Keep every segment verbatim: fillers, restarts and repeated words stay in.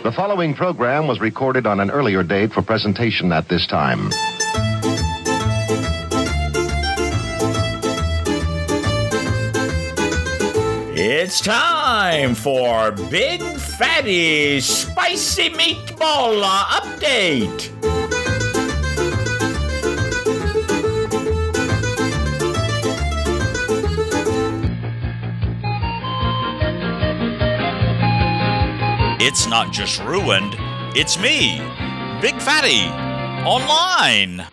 The following program was recorded on an earlier date for presentation at this time. It's time for Big Fatty Spicy Meatball Update. It's not just ruined, it's me, Big Fatty, online.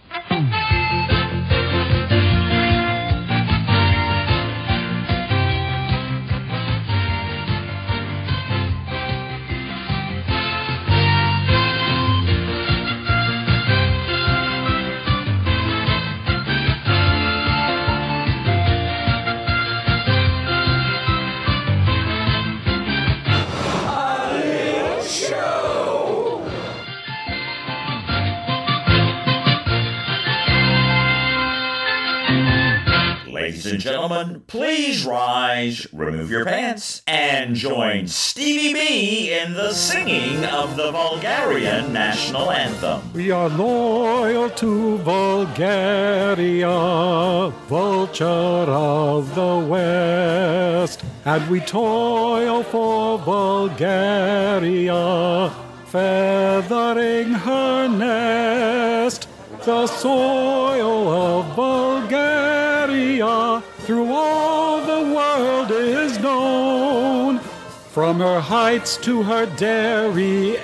Ladies and gentlemen, please rise, remove your pants, and join Stevie B in the singing of the Bulgarian national anthem. We are loyal to Bulgaria, vulture of the West, and we toil for Bulgaria, feathering her nest. The soil of Bulgaria through all the world is known, from her heights to her dairy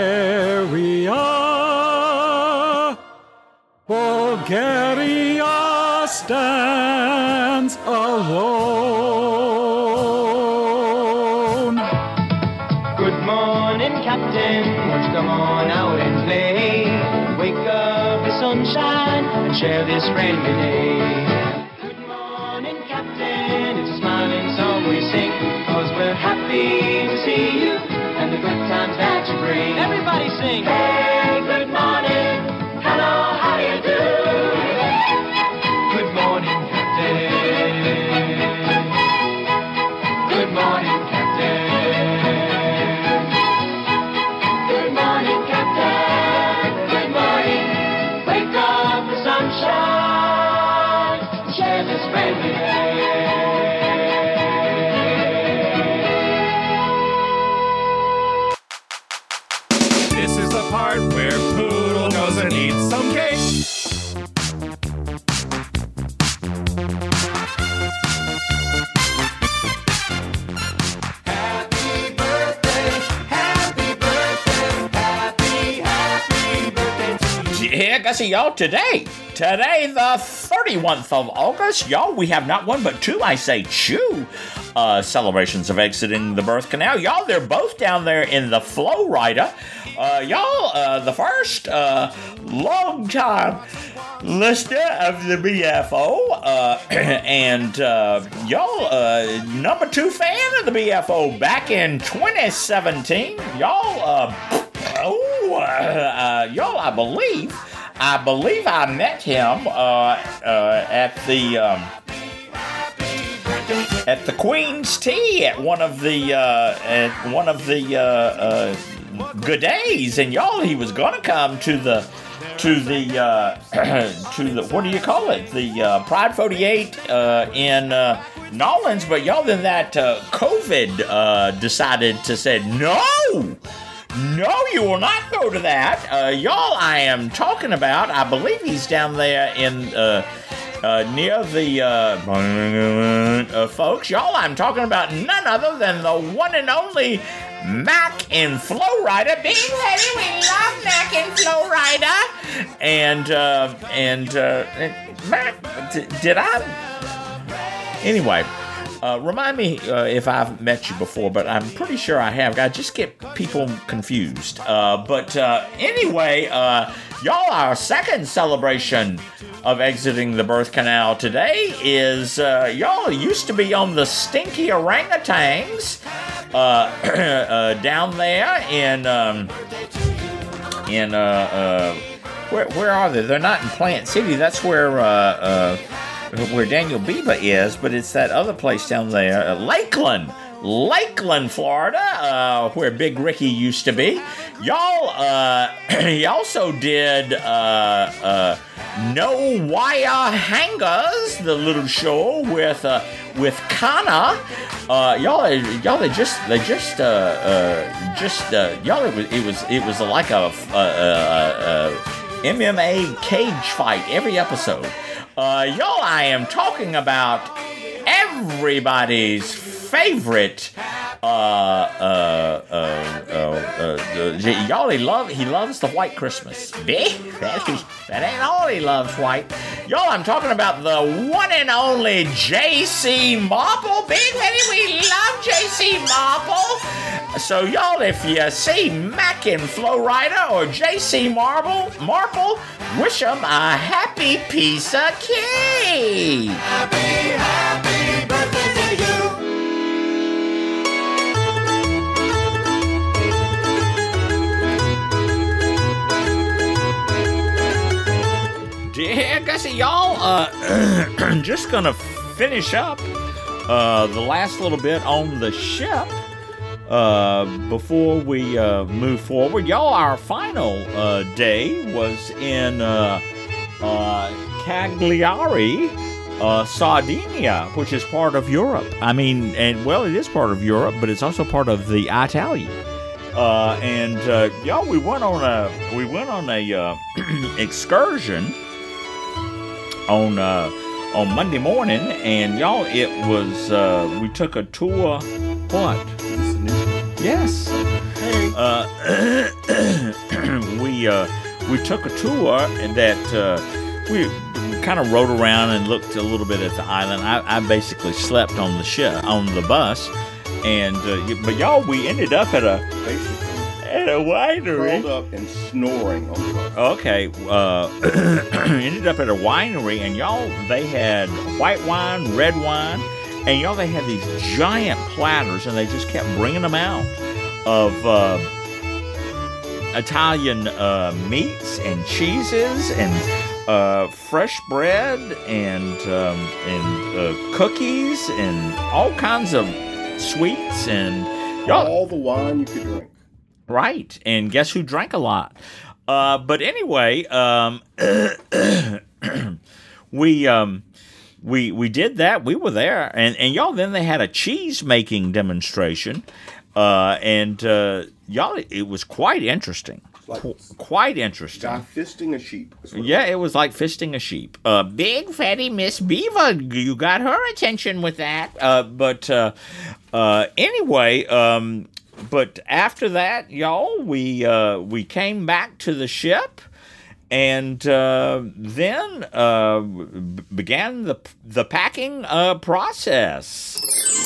area. Bulgaria stands alone. Good morning, Captain. Let's come on out and play. Wake up the sunshine and share this friendly day. Good morning, Captain. It's a smiling song we sing, 'cause we're happy to see you and the good times that you bring. Everybody sing. Hey, good morning. Hello, how do you do? Good morning, Captain. Good morning, Captain. Good morning, Captain. Good morning. Wake up the sunshine. Share this friendly day. This is the part where Poodle goes and eats some cake. Happy birthday, happy birthday, happy, happy birthday to you. Yeah, Gussie, y'all, today, today, the thirty-first of August, y'all, we have not one but two, I say, two uh, celebrations of exiting the birth canal. Y'all, they're both down there in the Flow Rider. Uh, y'all, uh, the first uh, long-time listener of the B F O, uh, and uh, y'all, uh, number two fan of the B F O back in twenty seventeen. Y'all, uh, oh, uh, uh, y'all, I believe, I believe I met him uh, uh, at the um, at the Queen's Tea at one of the uh, at one of the uh, uh, good days, and y'all, he was gonna come to the to the uh, to the what do you call it? The uh, Pride forty-eight uh, in uh, Nolans, but y'all, then that uh, COVID uh, decided to say no. No, you will not go to that. Uh, y'all, I am talking about, I believe he's down there in, uh, uh, near the, uh, uh, folks. Y'all, I'm talking about none other than the one and only Mac in Flow Rider. Big Lady, we love Mac in Flow Rider. And, uh, and, uh, Mac, d- did I? Anyway. Uh, remind me uh, if I've met you before, but I'm pretty sure I have. I just get people confused. Uh, but uh, anyway, uh, y'all, our second celebration of exiting the birth canal today is, uh, y'all used to be on the stinky orangutans uh, uh, down there in, um, in, uh, uh, where, where are they? They're not in Plant City. That's where, uh, uh, where Daniel Biba is, but it's that other place down there, uh, Lakeland. Lakeland, Florida, uh, where Big Ricky used to be. Y'all, uh, he also did uh, uh, No Wire Hangers, the little show with uh, with Kana. Uh, y'all, y'all, they just, they just, uh, uh, just, uh, y'all. It was, it was, it was like a, a, a, a M M A cage fight every episode. Uh, y'all, I am talking about everybody's favorite. Uh, uh, uh, uh, uh, y'all, he love, he loves the White Christmas. That, that ain't all he loves, White. Y'all, I'm talking about the one and only J C Marple. Big Heady, we love J C Marple. So, y'all, if you see Mac and Flo Rida or J C Marple, Marple, wish them a happy piece of cake. Happy, happy birthday to you. Dear Gussie, y'all, uh, just gonna finish up uh, the last little bit on the ship uh, before we uh, move forward. Y'all, our final uh, day was in uh, uh, Cagliari, uh, Sardinia, which is part of Europe. I mean, and well, it is part of Europe, but it's also part of the Italy. Uh, and uh, y'all, we went on a we went on a uh, excursion on uh, on Monday morning, and y'all, it was uh, we took a tour. What? Yes. Uh, we uh, we took a tour that uh, we kind of rode around and looked a little bit at the island. I, I basically slept on the ship on the bus, and uh, but y'all, we ended up at a at a winery. Curled up and snoring on the bus. Okay, uh, ended up at a winery, and y'all, they had white wine, red wine, and y'all, they had these giant platters, and they just kept bringing them out of uh, Italian uh, meats and cheeses and uh, fresh bread and um, and uh, cookies and all kinds of sweets and y'all. All the wine you could drink. Right, and guess who drank a lot? Uh, but anyway, um, we um, we we did that. We were there, and, and y'all. Then they had a cheese making demonstration, uh, and uh, y'all, it was quite interesting. Like Qu- quite interesting. Guy fisting a sheep. Yeah, it was like fisting a sheep. Uh, big fatty Miss Beaver, you got her attention with that. Uh, but uh, uh, anyway. Um, But after that, y'all, we uh, we came back to the ship, and uh, then uh, b- began the the packing uh, process.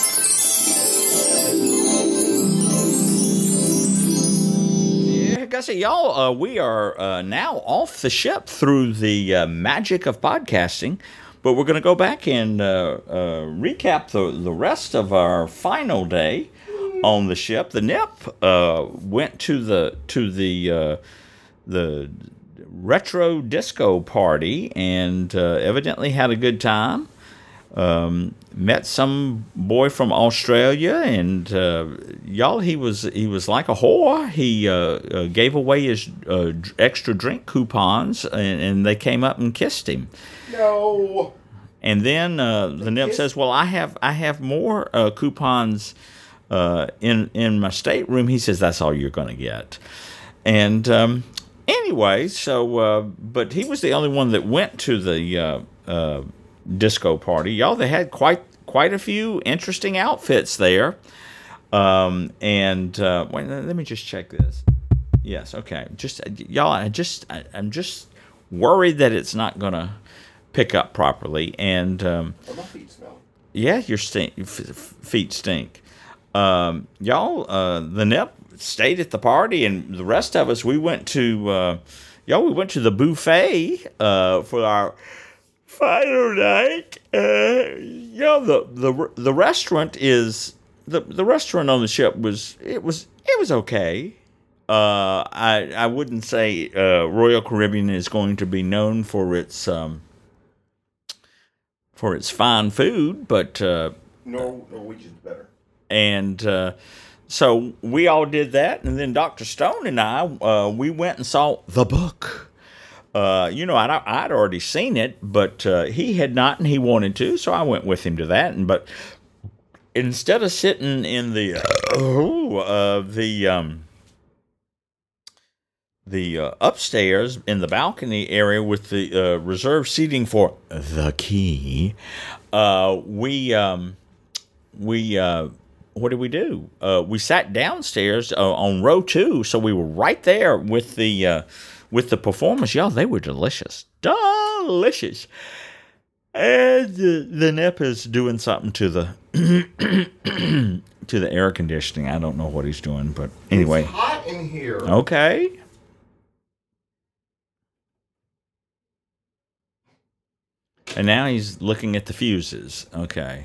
Yeah, Gussie, y'all, uh, we are uh, now off the ship through the uh, magic of podcasting, but we're going to go back and uh, uh, recap the the rest of our final day on the ship. The Nip uh, went to the to the uh, the retro disco party and uh, evidently had a good time. Um, met some boy from Australia, and uh, y'all, he was he was like a whore. He uh, uh, gave away his uh, extra drink coupons, and, and they came up and kissed him. No. And then uh, the Nip says, "Well, I have I have more uh, coupons." Uh, in in my stateroom." He says, "That's all you're going to get." And um, anyway, so uh, but he was the only one that went to the uh, uh, disco party. Y'all, they had quite quite a few interesting outfits there. Um, and uh, wait, let me just check this. Yes, okay. Just y'all, I just I, I'm just worried that it's not going to pick up properly. And um, Oh, my feet smell. yeah, your stink, f- feet stink. Um, y'all, uh, the Nip stayed at the party, and the rest of us, we went to, uh, y'all, we went to the buffet, uh, for our final night. Uh, y'all, the, the, the restaurant is, the, the restaurant on the ship was, it was, it was okay. Uh, I, I wouldn't say, uh, Royal Caribbean is going to be known for its, um, for its fine food, but, uh, Nor- Norwegian's better. and uh, so we all did that, and then Doctor Stone and I, uh, we went and saw The Book. Uh, you know, I'd, I'd already seen it, but uh, he had not, and he wanted to, so I went with him to that. And but instead of sitting in the uh, uh, the um, the uh, upstairs in the balcony area with the uh, reserved seating for The Key, uh, we um, we uh, what did we do? Uh, we sat downstairs uh, on row two, so we were right there with the. Uh, With the performance, y'all, they were delicious. Delicious. And the, the Nip is doing something to the to the air conditioning. I don't know what he's doing, but anyway. It's hot in here. Okay. And now he's looking at the fuses. Okay.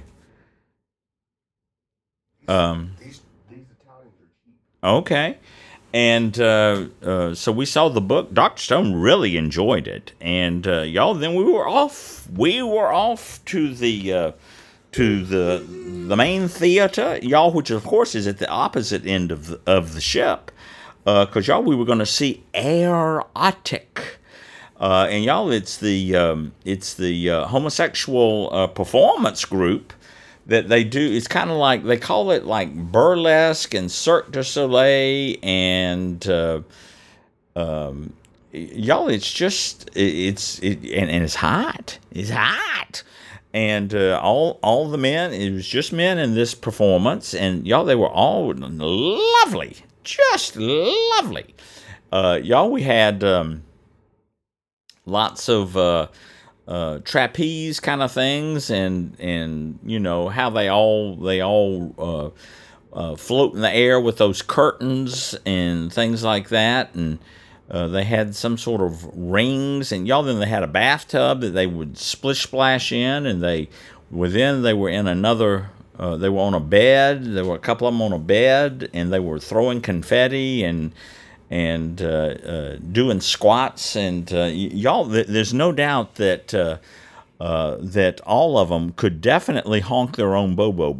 Um. These, these Italians are cheap. Okay. And uh, uh, so we saw The Book. Doctor Stone really enjoyed it, and uh, y'all. Then we were off. We were off to the uh, to the the main theater, y'all, which of course is at the opposite end of the, of the ship, because uh, y'all we were going to see Erotic, uh, and y'all it's the um, it's the uh, homosexual uh, performance group. That they do, it's kind of like, they call it like burlesque and Cirque du Soleil, and uh, um, y'all, it's just, it's, it, and, and it's hot. It's hot. And uh, all all the men, it was just men in this performance, and y'all, they were all lovely. Just lovely. Uh, y'all, we had um, lots of... Uh, Uh, trapeze kind of things, and and you know how they all they all uh, uh, float in the air with those curtains and things like that, and uh, they had some sort of rings, and y'all then they had a bathtub that they would splish splash in, and they within they were in another uh, they were on a bed. There were a couple of them on a bed, and they were throwing confetti and. and uh, uh, doing squats, and uh, y- y'all, th- there's no doubt that uh, uh, that all of them could definitely honk their own bobo.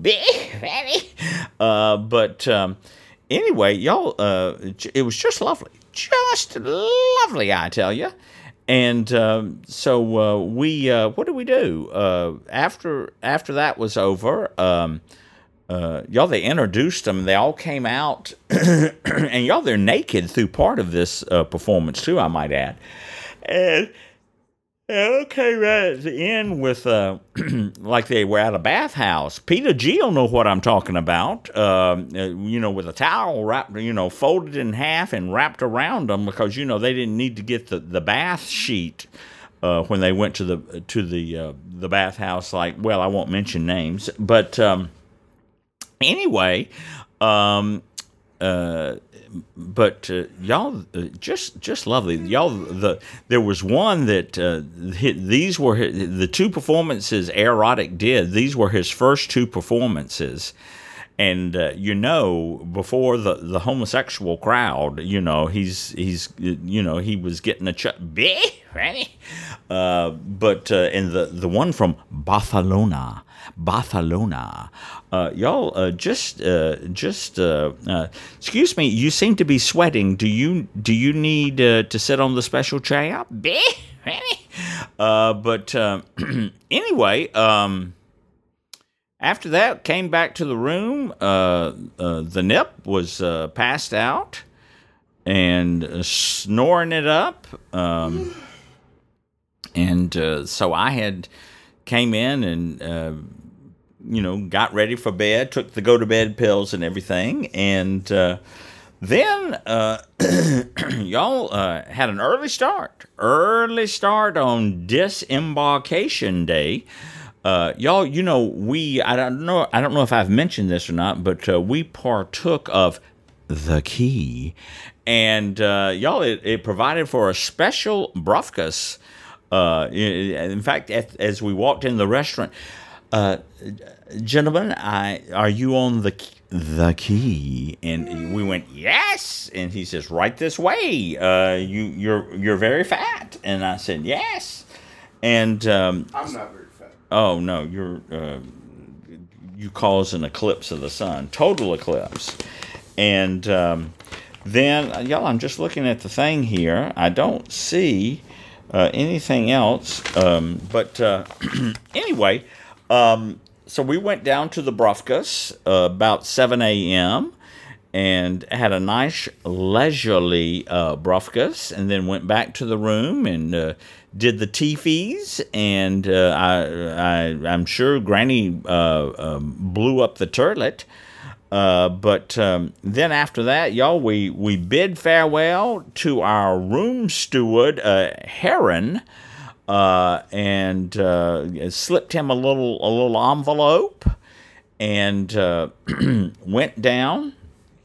uh, but um, anyway, y'all, uh, it was just lovely, just lovely, I tell you. And um, so uh, we, uh, what did we do uh, after after that was over? Um, Uh, y'all, they introduced them. They all came out, and y'all, they're naked through part of this uh, performance too, I might add. And they came right at the end with, uh, like they were at a bathhouse. Peter G will know what I'm talking about. Um, uh, you know, with a towel wrapped, you know, folded in half and wrapped around them, because you know they didn't need to get the, the bath sheet. Uh, when they went to the to the uh, the bathhouse, like, well, I won't mention names, but. Um, Anyway, um, uh, but uh, y'all, uh, just just lovely. Y'all, the there was one that uh, hit, these were his, the two performances Erotic did. These were his first two performances, and uh, you know, before the, the homosexual crowd, you know, he's he's you know he was getting a ch- uh, but uh, and the the one from Barcelona. Barcelona, uh, y'all. Uh, just, uh, just. Uh, uh, excuse me. You seem to be sweating. Do you? Do you need uh, to sit on the special chair? uh, but uh, anyway, um, after that, came back to the room. Uh, uh, the Nip was uh, passed out and uh, snoring it up, um, and uh, so I had. Came in and, uh, you know, got ready for bed, took the go-to-bed pills and everything, and uh, then uh, y'all uh, had an early start, early start on Disembarkation Day. Uh, y'all, you know, we, I don't know, I don't know if I've mentioned this or not, but uh, we partook of The Key, and uh, y'all, it, it provided for a special brufkas. Uh, in fact, as we walked in the restaurant, uh, gentlemen, I are you on the the key? And we went, yes. And he says, right this way. Uh, you you're you're very fat. And I said, yes. And um, I'm not very fat. oh no, you're uh, you cause an eclipse of the sun, total eclipse. And um, then, y'all, I'm just looking at the thing here. I don't see uh, anything else. Um, but uh, anyway, um, so we went down to the Brofkas uh, about seven a.m. and had a nice leisurely uh, Brofkas, and then went back to the room and uh, did the teefies. And uh, I, I, I'm sure Granny uh, um, blew up the turlet. Uh, but um, then after that, y'all, we, we bid farewell to our room steward, uh, Heron, uh, and uh, slipped him a little a little envelope, and uh, went down.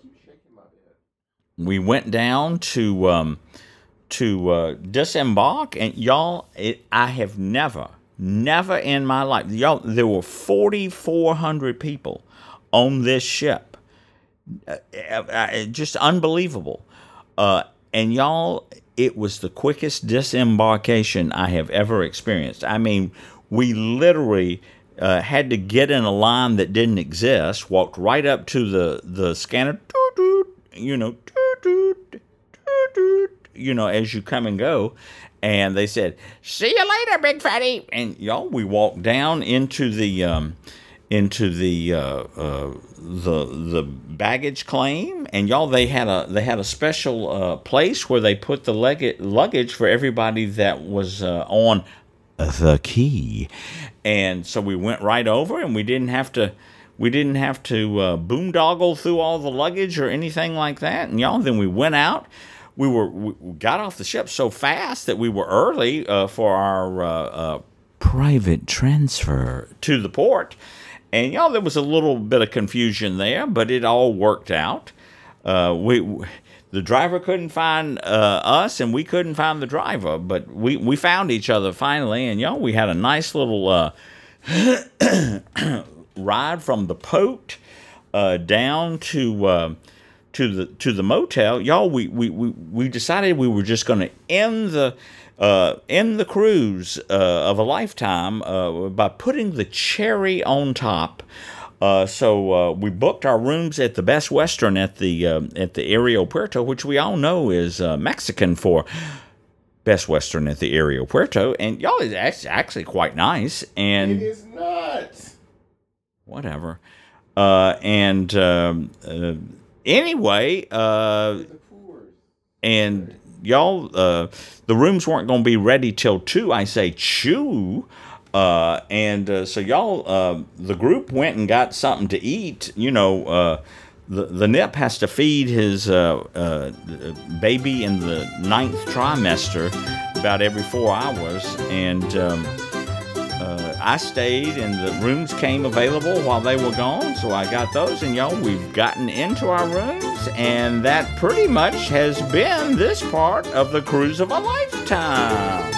We went down to um, to uh, disembark, and y'all, it, I have never, never in my life, y'all, there were forty-four hundred people on this ship. Uh, uh, just unbelievable. Uh, and y'all, it was the quickest disembarkation I have ever experienced. I mean, we literally uh, had to get in a line that didn't exist, walked right up to the, the scanner, you know, you know, as you come and go. And they said, "See you later, big fatty." And y'all, we walked down into the um, into the uh, uh, the the baggage claim, and y'all, they had a they had a special uh, place where they put the leg- luggage for everybody that was uh, on the key. And so we went right over, and we didn't have to we didn't have to uh, boondoggle through all the luggage or anything like that. And y'all, then we went out. We were we got off the ship so fast that we were early uh, for our uh, uh, private transfer to the port. And, y'all, there was a little bit of confusion there, but it all worked out. Uh, we, the driver couldn't find uh, us, and we couldn't find the driver, but we, we found each other finally. And, y'all, we had a nice little uh, ride from the Pote uh, down to uh, to the to the motel. Y'all, we we, we, we decided we were just going to end the Uh, in the cruise uh, of a lifetime uh, by putting the cherry on top. Uh, so uh, we booked our rooms at the Best Western at the uh, at the Aeropuerto, which we all know is uh, Mexican for Best Western at the Aeropuerto. And y'all, it's actually quite nice. And It is not. Whatever. Uh, and um, uh, anyway, uh, and y'all, uh, the rooms weren't going to be ready till two. I say chew. Uh, and uh, so y'all, uh, the group went and got something to eat. You know, uh, the, the nip has to feed his uh, uh, baby in the ninth trimester about every four hours. And um, uh, I stayed, and the rooms came available while they were gone. So I got those, and y'all, we've gotten into our rooms. And that pretty much has been this part of the cruise of a lifetime.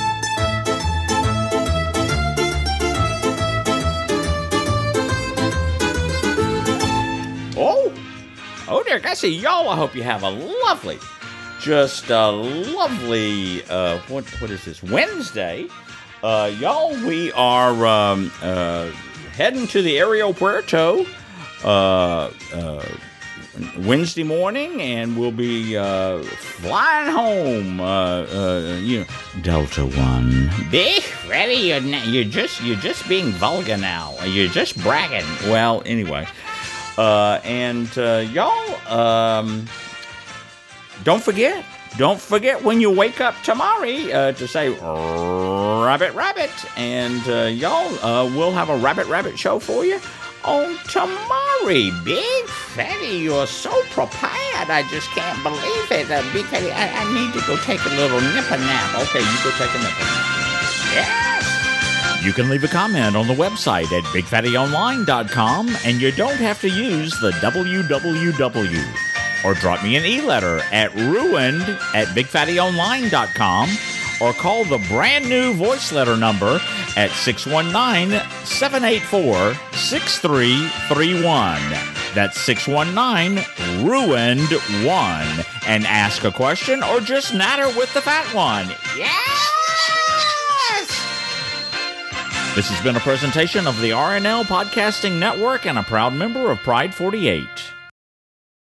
Oh, oh dear, I see y'all. I hope you have a lovely, just a lovely, uh, what what is this, Wednesday? Uh, y'all, we are um, uh, heading to the Aeropuerto uh, uh, Wednesday morning, and we'll be uh, flying home. Uh, uh, you know, Delta One. Big Freddy, you're not, you're just you're just being vulgar now. You're just bragging. Well, anyway, uh, and uh, y'all, um, don't forget. Don't forget when you wake up tomorrow uh, to say rabbit, rabbit, and uh, y'all, uh, we'll have a rabbit, rabbit show for you on tomorrow. Big Fatty, you're so prepared. I just can't believe it. Uh, Big Fatty, I, I need to go take a little nipper nap. Okay, you go take a nipper nap. Yes. You can leave a comment on the website at big fatty online dot com, and you don't have to use the W W W. Or drop me an e-letter at ruined at big fatty online dot com, or call the brand new voice letter number at six one nine, seven eight four, six three three one. That's six one nine, ruined one. And ask a question or just natter with the fat one. Yes! This has been a presentation of the R N L Podcasting Network and a proud member of Pride forty-eight.